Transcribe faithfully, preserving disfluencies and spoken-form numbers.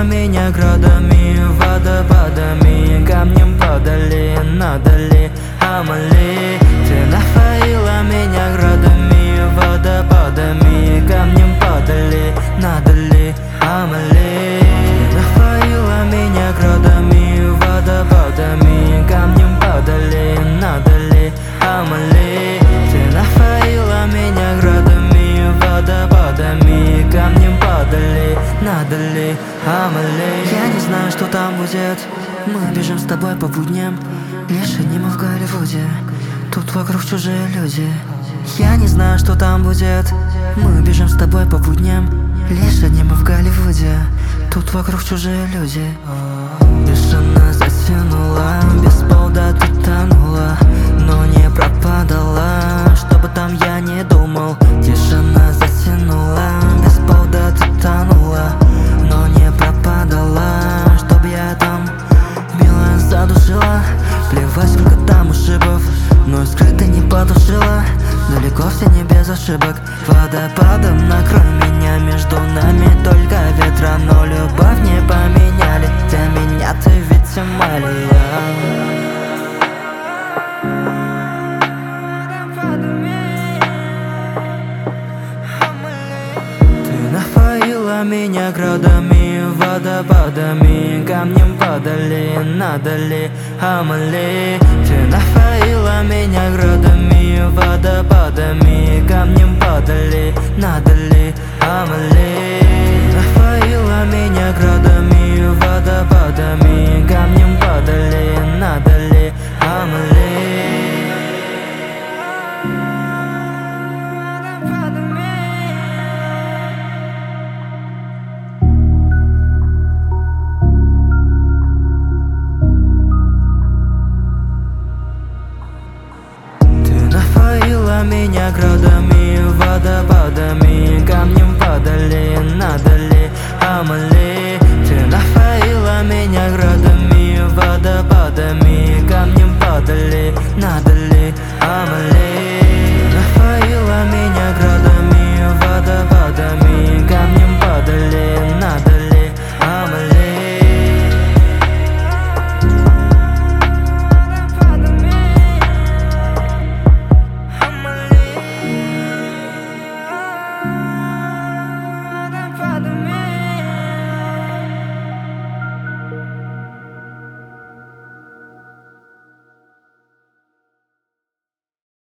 напоила меня градами, водопадами, камнем падали, надо ли, Амали. Ты напоила меня градами, водопадами, камнем падали, надо ли, Амали. Ты напоила меня градами, водопадами, камнем падали, надо ли, Амали. Ты напоила меня градами, водопадами, камнем падали, надо ли, Амали. Я не знаю, что там будет. Мы бежим с тобой по будням, лишь не мы в Голливуде. Тут вокруг чужие люди. Я не знаю, что там будет. Мы бежим с тобой по будням, лишь не мы в Голливуде. Тут вокруг чужие люди. Тишина затянула, без повода ты тонула, но не пропадала, что бы там я не думал. Тишина затянула, без повода ты тонула, но не пропадала, чтоб я там мило задушила. Плевать, сколько там ушибов, но скрыто не потушила. Далеко все не без ошибок. Водопадом накрой меня, между нами только ветра, но любовь не поменяли. Для меня ты ведь Амалия. Напоила меня градами, водопадами, камнем падали, надо ли, Амали. Ты напоила меня градами, водопадами, камнем падали, надо ли, Амали.